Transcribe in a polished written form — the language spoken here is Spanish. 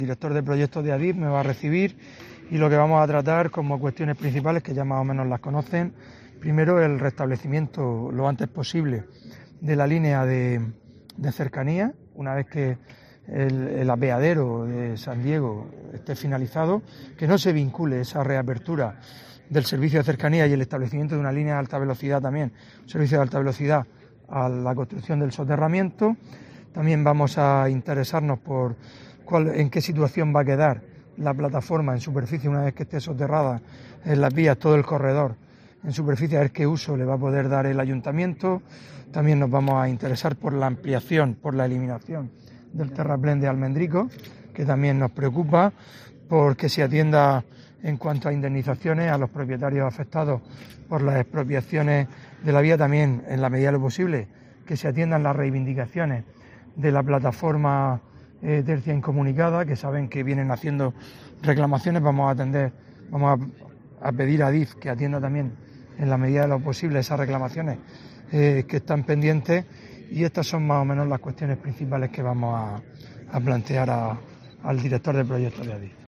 El director de proyectos de Adif me va a recibir y lo que vamos a tratar como cuestiones principales, que ya más o menos las conocen, primero el restablecimiento lo antes posible de la línea de cercanía, una vez que el apeadero de San Diego esté finalizado, que no se vincule esa reapertura del servicio de cercanía y el establecimiento de una línea de alta velocidad también, un servicio de alta velocidad, a la construcción del soterramiento. También vamos a interesarnos por en qué situación va a quedar la plataforma en superficie una vez que esté soterrada en las vías, todo el corredor en superficie, a ver qué uso le va a poder dar el ayuntamiento. También nos vamos a interesar por la ampliación, por la eliminación del terraplén de Almendrico, que también nos preocupa, porque se atienda en cuanto a indemnizaciones a los propietarios afectados por las expropiaciones de la vía, también en la medida de lo posible que se atiendan las reivindicaciones de la plataforma tercia incomunicada, que saben que vienen haciendo reclamaciones. Vamos a pedir a Adif que atienda también en la medida de lo posible esas reclamaciones que están pendientes, y estas son más o menos las cuestiones principales que vamos a plantear al director de proyectos de Adif.